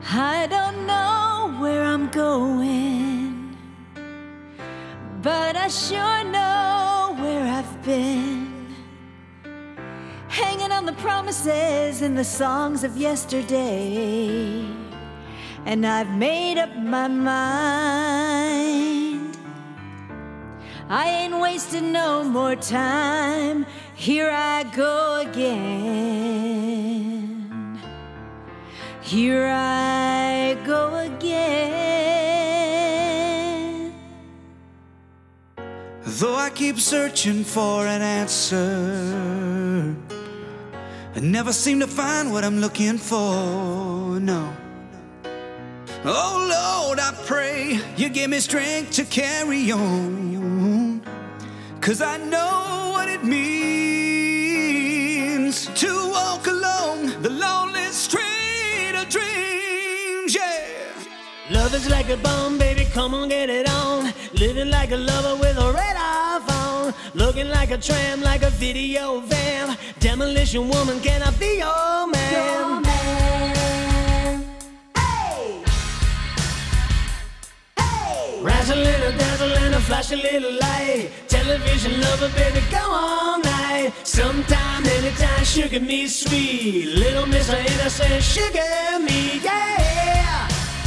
I don't know where I'm going, but I sure know where I've been. Hanging on the promises and the songs of yesterday, and I've made up my mind. I ain't wasting no more time. Here I go again. Here I go again. Though I keep searching for an answer, I never seem to find what I'm looking for, no. Oh Lord, I pray you give me strength to carry on, 'cause I know what it means to walk along the lonely street of dreams, yeah. Love is like a bomb, baby, come on, get it on. Living like a lover with a radar phone. Looking like a tram, like a video van. Demolition woman, can I be your man? Your man. Hey! Hey! Razzle little dazzle and a flash a little light. Television lover, baby, go all night. Sometime, anytime, sugar me sweet. Little Miss Innocent, sugar me, yeah.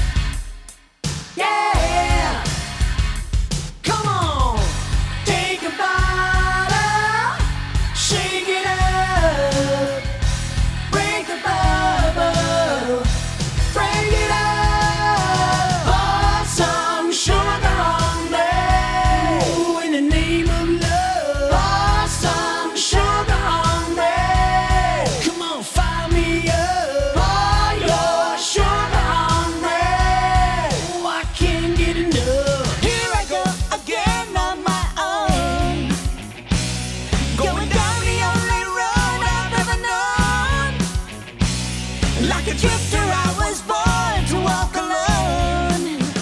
Yeah. Come on, take a bottle, shake it up, break the bubble, break it up. Pour some sugar on me. Ooh, in the name of love. Pour some sugar on me. Come on, fire me up. Pour your sugar on me. Ooh, I can't get enough. Here I go again on my own, going down the only road I've ever known. Like a drifter, I was born to walk alone,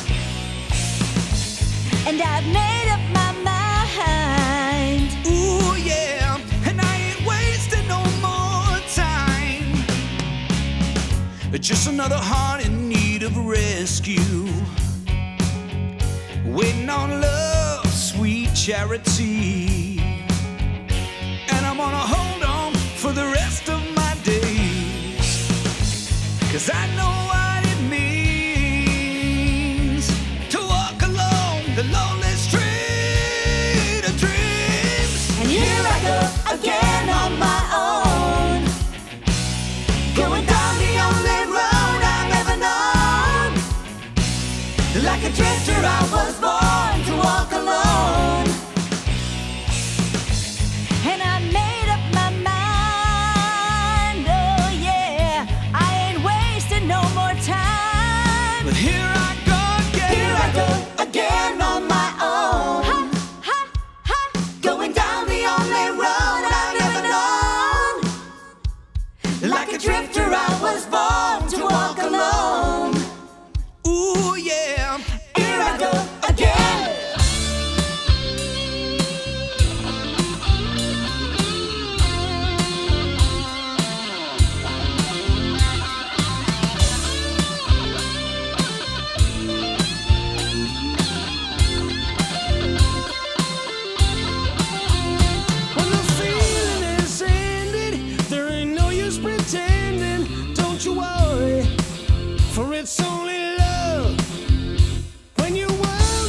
and I've made up my mind. Ooh, yeah, and I ain't wasting no more time. Just another heart in need of rescue, waiting on love's sweet charity. And I'm gonna hold on for the rest of my days, 'cause I know what it means to walk along the lonely street of dreams. And here I go again on my own, going down the only road I've ever known. Like a drifter, I was born to walk alone, and I made up my mind. Oh yeah, I ain't wasting no more time. But here I go again. Here I go again on my own, ha, ha, ha, going down the only road I've ever known. Like a drifter, I was born to walk alone. Ooh, yeah. Here I go again. When the feeling is ended, there ain't no use pretending. Don't you worry, for it's only love. When you worry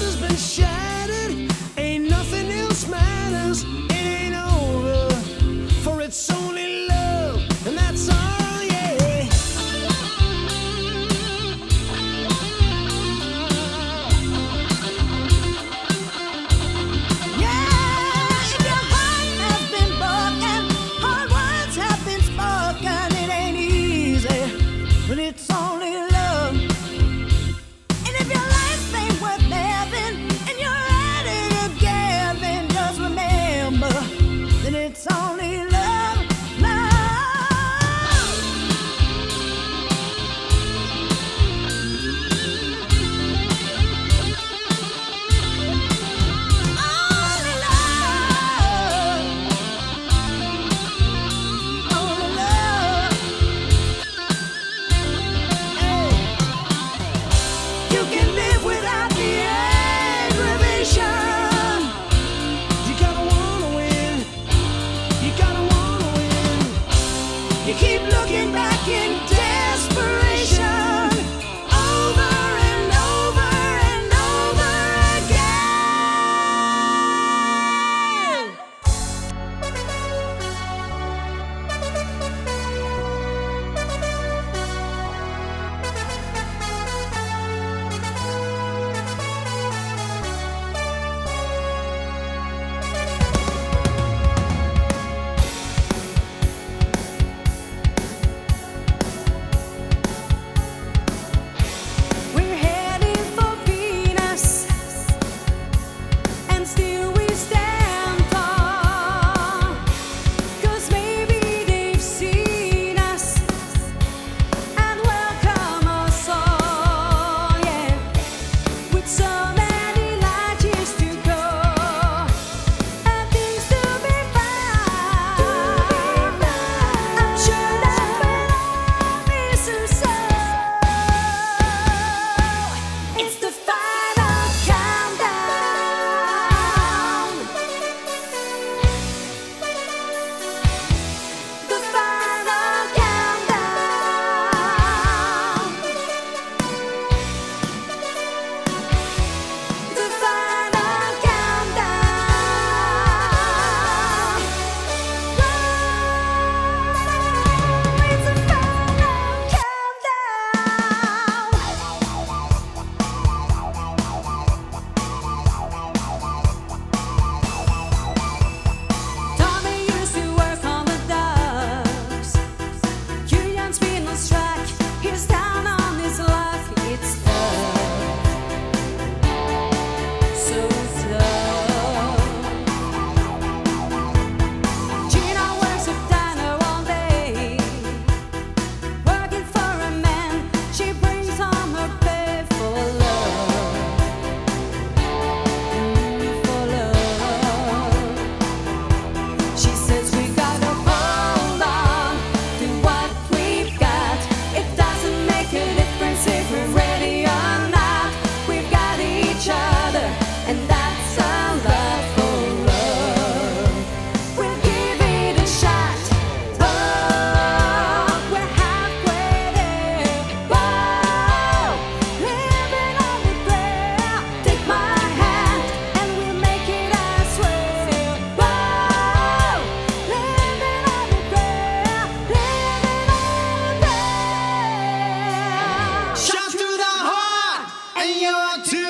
It's the final countdown. The final countdown. The final countdown. It's the final countdown. Tommy used to work on the docks. Julian's been on strike. He's down on his luck. It's tough, so tough. Gina works at diner all day, working for a man. She brings home her pay for love, for love. She says we gotta hold on to what we've got. It doesn't make a difference if we're ready or not. We've got each other, and that's our love for love. We'll give it a shot. Oh, we're halfway there. Oh, living on the prayer. Take my hand, and we'll make it, I swear. Oh, living on the prayer. Living on the prayer. Shot to the heart, and you're too